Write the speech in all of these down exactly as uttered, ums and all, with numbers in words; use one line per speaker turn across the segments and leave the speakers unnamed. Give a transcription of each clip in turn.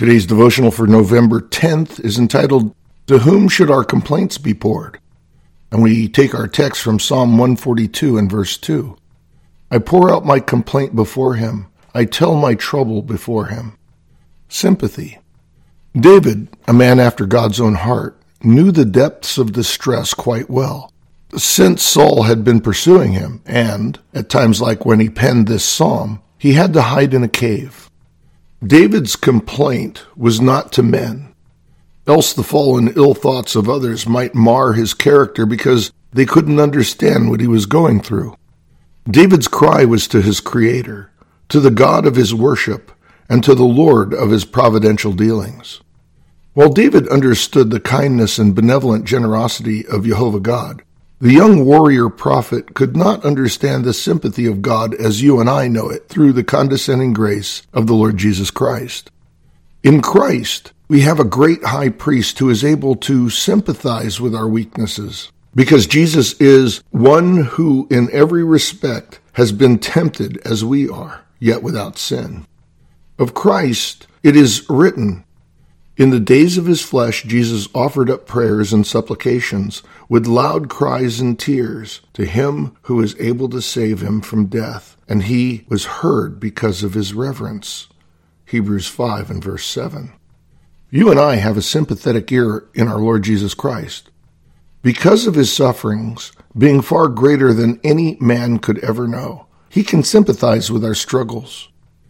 Today's devotional for November tenth is entitled, To Whom Should Our Complaints Be Poured? And we take our text from Psalm one forty-two and verse two. I pour out my complaint before him. I tell my trouble before him. Sympathy. David, a man after God's own heart, knew the depths of distress quite well, since Saul had been pursuing him, and, at times like when he penned this psalm, he had to hide in a cave. David's complaint was not to men, else the fallen ill thoughts of others might mar his character because they couldn't understand what he was going through. David's cry was to his Creator, to the God of his worship, and to the Lord of his providential dealings. While David understood the kindness and benevolent generosity of Jehovah God, the young warrior prophet could not understand the sympathy of God as you and I know it through the condescending grace of the Lord Jesus Christ. In Christ, we have a great high priest who is able to sympathize with our weaknesses, because Jesus is one who in every respect has been tempted as we are, yet without sin. Of Christ, it is written, in the days of his flesh, Jesus offered up prayers and supplications with loud cries and tears to him who is able to save him from death, and he was heard because of his reverence. Hebrews five and verse seven. You and I have a sympathetic ear in our Lord Jesus Christ. Because of his sufferings, being far greater than any man could ever know, he can sympathize with our struggles.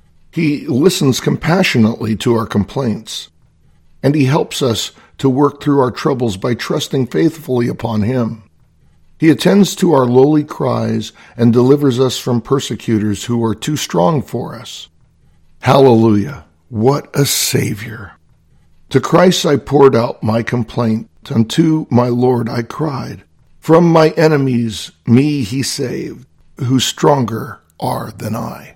He listens compassionately to our complaints, and he helps us to work through our troubles by trusting faithfully upon him. He attends to our lowly cries and delivers us from persecutors who are too strong for us. Hallelujah! What a Savior! To Christ I poured out my complaint, unto my Lord I cried. From my enemies me he saved, who stronger are than I.